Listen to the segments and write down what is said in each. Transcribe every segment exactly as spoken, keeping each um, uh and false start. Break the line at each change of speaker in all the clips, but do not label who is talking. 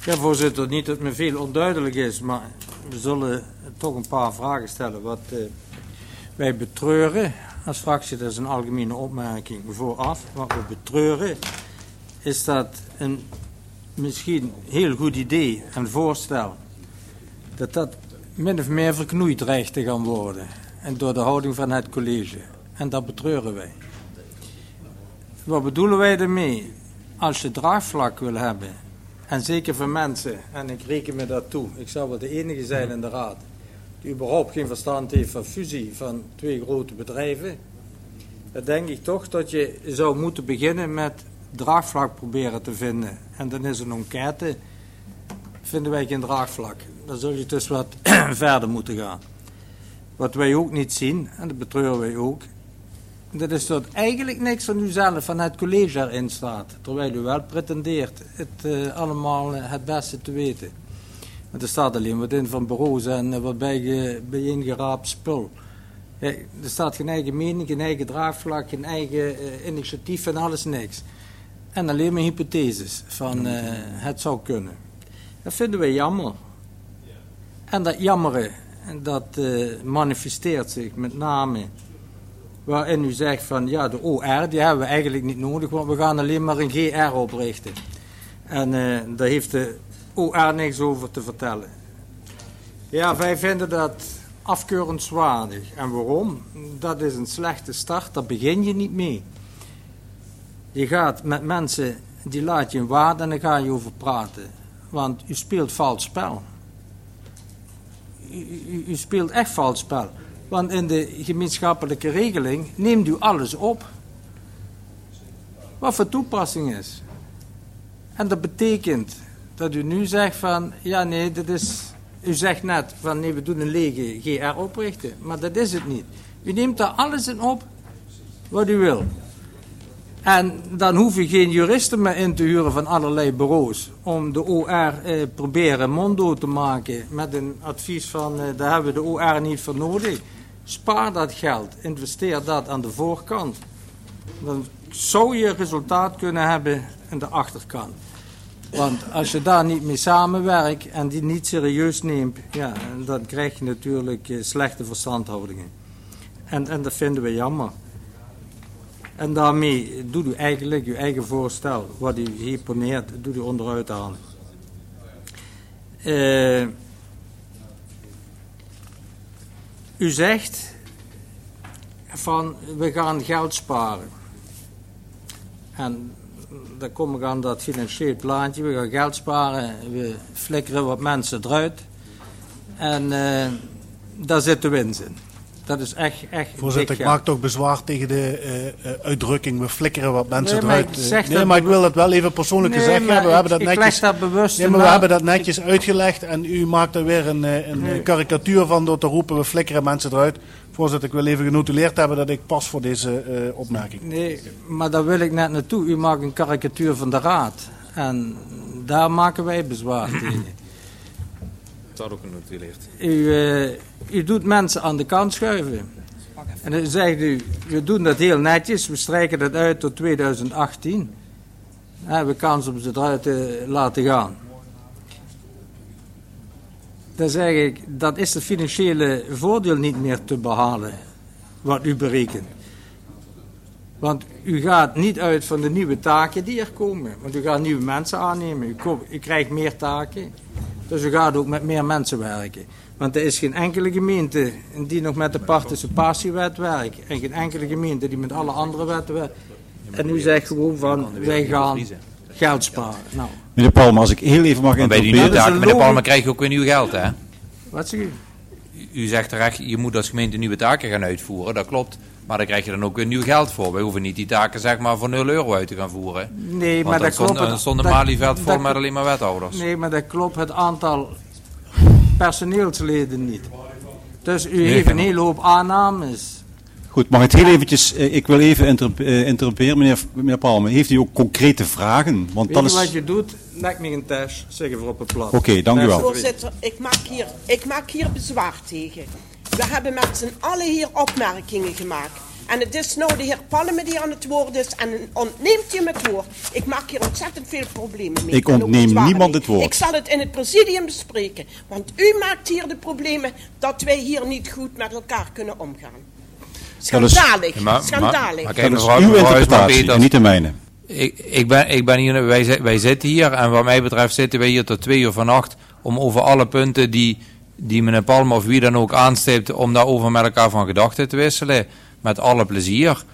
Ja, voorzitter, niet dat me veel onduidelijk is, maar we zullen toch een paar vragen stellen. Wat uh, wij betreuren als fractie, dat is een algemene opmerking vooraf. Wat we betreuren is dat een misschien heel goed idee en voorstel, dat dat min of meer verknoeid dreigt te gaan worden. En door de houding van het college. En dat betreuren wij. Wat bedoelen wij ermee? Als je draagvlak wil hebben, en zeker voor mensen, en ik reken me dat toe, ik zou wel de enige zijn in de raad, die überhaupt geen verstand heeft van fusie van twee grote bedrijven, dan denk ik toch dat je zou moeten beginnen met draagvlak proberen te vinden. En dan is een enquête, vinden wij geen draagvlak. Dan zul je dus wat verder moeten gaan. Wat wij ook niet zien, en dat betreuren wij ook, dat is dat eigenlijk niks van uzelf, van het college erin staat. Terwijl u wel pretendeert het uh, allemaal uh, het beste te weten. Want er staat alleen wat in van bureaus en uh, wat bij, bijeengeraapt spul. Ja, er staat geen eigen mening, geen eigen draagvlak, geen eigen uh, initiatief en alles niks. En alleen maar hypotheses van uh, het zou kunnen. Dat vinden wij jammer. En dat jammeren, dat uh, manifesteert zich met name waarin u zegt van ja, de O R die hebben we eigenlijk niet nodig, want we gaan alleen maar een G R oprichten. En uh, daar heeft de O R niks over te vertellen. Ja, wij vinden dat afkeurenswaardig. En waarom? Dat is een slechte start, daar begin je niet mee. Je gaat met mensen, die laat je in waarde en dan ga je over praten. Want u speelt vals spel. U, u, u speelt echt vals spel. Want in de gemeenschappelijke regeling neemt u alles op. Wat voor toepassing is. En dat betekent dat u nu zegt van, ja nee, dat is, u zegt net van nee, we doen een lege G R oprichten. Maar dat is het niet. U neemt daar alles in op wat u wil. En dan hoef je geen juristen meer in te huren van allerlei bureaus om de O R eh, proberen mondo te maken met een advies van eh, daar hebben we de O R niet voor nodig. Spaar dat geld, investeer dat aan de voorkant. Dan zou je resultaat kunnen hebben aan de achterkant. Want als je daar niet mee samenwerkt en die niet serieus neemt, ja, dan krijg je natuurlijk eh, slechte verstandhoudingen. En, en dat vinden we jammer. En daarmee doet u eigenlijk uw eigen voorstel, wat u hier poneert, doet u onderuit halen. Uh, u zegt van we gaan geld sparen. En dan kom ik aan dat financieel plaatje, we gaan geld sparen, we flikkeren wat mensen eruit. En uh, daar zit de winst in. Dat is echt, echt
Voorzitter, ik maak toch bezwaar tegen de uh, uh, uitdrukking, we flikkeren wat mensen
nee, maar
eruit.
Ik
nee, maar ik wil het wel even persoonlijk
nee,
gezegd hebben. We hebben dat
ik
netjes,
dat bewust
nee, maar we hebben dat netjes uitgelegd en u maakt er weer een, een nee. karikatuur van door te roepen, we flikkeren mensen eruit. Voorzitter, ik wil even genotuleerd hebben dat ik pas voor deze uh, opmerking.
Nee, maar daar wil ik net naartoe. U maakt een karikatuur van de raad. En daar maken wij bezwaar tegen.
Dat had ook genotuleerd.
U, uh, u doet mensen aan de kant schuiven. En dan zegt u, we doen dat heel netjes, we strijken dat uit tot tweeduizend achttien. We hebben kans om ze eruit te laten gaan. Dan zeg ik, dat is het financiële voordeel niet meer te behalen, wat u berekent. Want u gaat niet uit van de nieuwe taken die er komen. Want u gaat nieuwe mensen aannemen, u, komt, u krijgt meer taken. Dus u gaat ook met meer mensen werken. Want er is geen enkele gemeente die nog met de participatiewet werkt. En geen enkele gemeente die met alle andere wetten werkt. En u zegt gewoon van, wij gaan geld sparen. Nou.
Meneer Palme, als ik heel even mag
interpreteren. Meneer Palme, krijg je ook weer nieuw geld, hè?
Wat zeg u?
U zegt terecht, je moet als gemeente nieuwe taken gaan uitvoeren, dat klopt. Maar daar krijg je dan ook weer nieuw geld voor. Wij hoeven niet die taken zeg maar voor nul euro uit te gaan voeren.
Nee, maar dat klopt.
Dan stond de Malieveld vol met alleen maar wethouders.
Nee, maar dat klopt het aantal personeelsleden niet. Dus u heeft een hele hoop aannames.
Goed, mag het heel eventjes, uh, ik wil even interp uh, interromperen, meneer, meneer Palme. Heeft u ook concrete vragen? Want
Weet
dat
je
is...
wat je doet? Leg me een test, zeggen we op het plat.
Oké, okay, dank u wel.
Voorzitter, ik maak, hier, ik maak hier bezwaar tegen. We hebben met z'n allen hier opmerkingen gemaakt. En het is nou de heer Palme die aan het woord is en ontneemt je hem het woord. Ik maak hier ontzettend veel problemen mee.
Ik
En ook
ontneem
bezwaren
niemand
mee.
het woord.
Ik zal het in het presidium bespreken. Want u maakt hier de problemen dat wij hier niet goed met elkaar kunnen omgaan. Schandalig,
Ja, maar- maar-
schandalig.
maar kijk,
Dat is
mevrouw-
uw
mevrouw Huisman,
interpretatie
Peters,
en niet de mijne.
Ik, ik, ben, ik ben hier, wij, zi- wij zitten hier en wat mij betreft zitten wij hier tot twee uur vannacht om over alle punten die, die meneer Palme of wie dan ook aanstipt, om daarover met elkaar van gedachten te wisselen. Met alle plezier.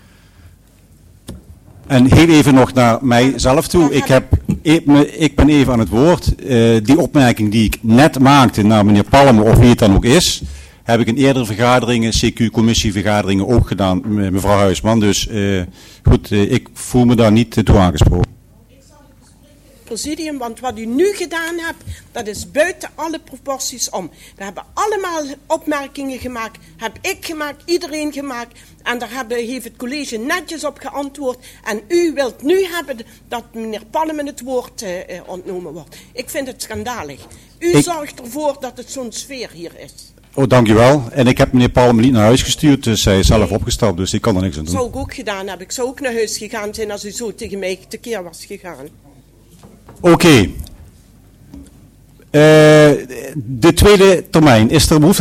En heel even nog naar mijzelf toe. Ik, heb, ik, me- ik ben even aan het woord. Eh, die opmerking die ik net maakte naar meneer Palme, of wie het dan ook is, heb ik in eerdere vergaderingen, C Q-commissievergaderingen ook gedaan, me- mevrouw Huisman. Dus eh, goed, eh, ik voel me daar niet eh, toe aangesproken.
Presidium, want wat u nu gedaan hebt, dat is buiten alle proporties om. We hebben allemaal opmerkingen gemaakt, heb ik gemaakt, iedereen gemaakt. En daar hebben, heeft het college netjes op geantwoord. En u wilt nu hebben dat meneer Palme het woord eh, eh, ontnomen wordt. Ik vind het schandalig. U
Ik-
zorgt ervoor dat het zo'n sfeer hier is.
Oh, dankjewel. En ik heb meneer Palme niet naar huis gestuurd, dus hij is zelf opgestapt, dus ik kan er niks aan doen.
Zou ik ook gedaan hebben. Ik zou ook naar huis gegaan zijn als u zo tegen mij tekeer was gegaan.
Oké. Eh, de tweede termijn, is er behoefte